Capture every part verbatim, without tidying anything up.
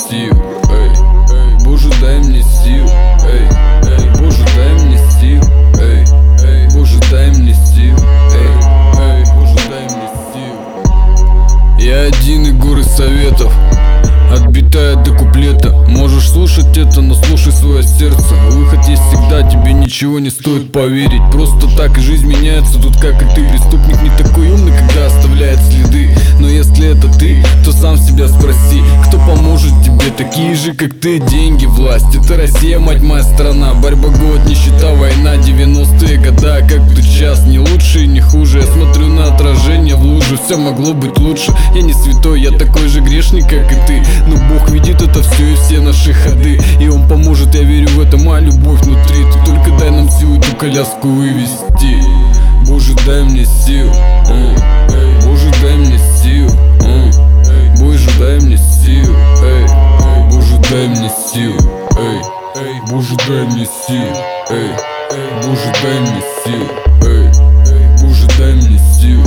сил, эй, эй, Боже, дай мне сил, эй, эй, Боже, дай мне сил, эй, эй, Боже, дай мне сил, эй, эй, Боже, дай мне сил. Я один и горы советов, отбитая до куплета. Можешь слушать это, но слушай свое сердце. Выход есть всегда, тебе ничего не стоит поверить. Просто так и жизнь меняется, тут как и ты. Преступник не такой умный, когда оставляет следы. Но если это ты, то сам себя спроси, кто поможет тебе, такие же как ты. Деньги, власть, это Россия, мать моя страна. Борьба, год, нищета, война, девяностые года. Как тут час, не лучше и не хуже. Я смотрю на отражение в луже, все могло быть лучше. Я не святой, я такой же грешник, как и ты. Но Бог видит это все и все наши ходы, и Он поможет, я верю в это, моя любовь внутри. Ты только дай нам силу эту коляску вывести. Боже, дай мне сил, эй, эй, Боже, дай мне сил, эй, эй, Боже, дай мне сил, эй, эй, Боже, дай мне сил, эй, эй, Боже, дай мне сил, эй, эй, Боже, дай мне сил, эй, эй, Боже, дай мне сил,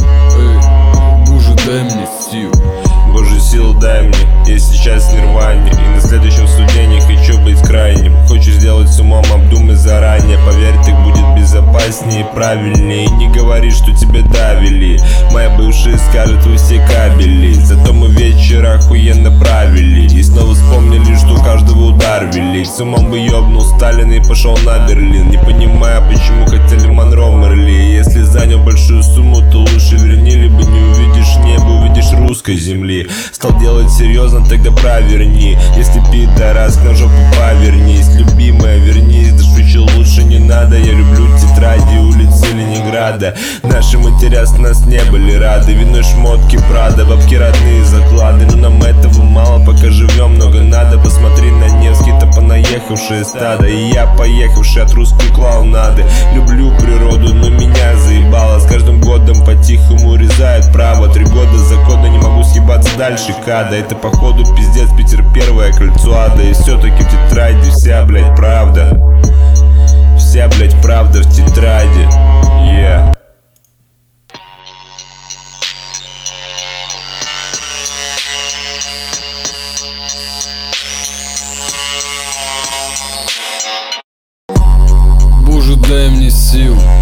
эй, Боже, дай мне сил. Боже, сил дай мне, я сейчас в нирване, и на следующем суде не хочу быть крайним. Хочу сделать с умом, обдумай заранее. Поверь, так будет безопаснее и правильнее. Не говори, что тебе давили, моя бывшая скажет, вы все кабели. Зато мы вечер охуенно правили, и снова вспомнили, что у каждого удар велик. С умом бы ёбнул Сталин и пошел на Берлин. Не понимаю, почему хотели Монро Мерли. Если занял большую сумму, то лучше верни, либо не увидишь небо, увидишь русской земли. Стал делать серьезно, тогда проверни. Если пидорас, на жопу повернись. Любимая, вернись, да шучу, лучше не надо. Я люблю тетради, улицы Ленинграда. Наши матеря с нас не были рады. Виной шмотки Прада, бабки родные заклады. Но нам этого мало, пока живем, много надо. Посмотри на Невский-то понаехавшие стадо. И я поехавший от русской клоунады. Люблю природу, но меня заебало. С каждым годом по-тихому урезают право. Три года закона, не могу съебаться дальше када. Это походу пиздец, Питер первое кольцо ада. И все-таки в тетради вся, блять, правда. Вся, блять, правда в тетради. Yeah. Боже, дай мне сил,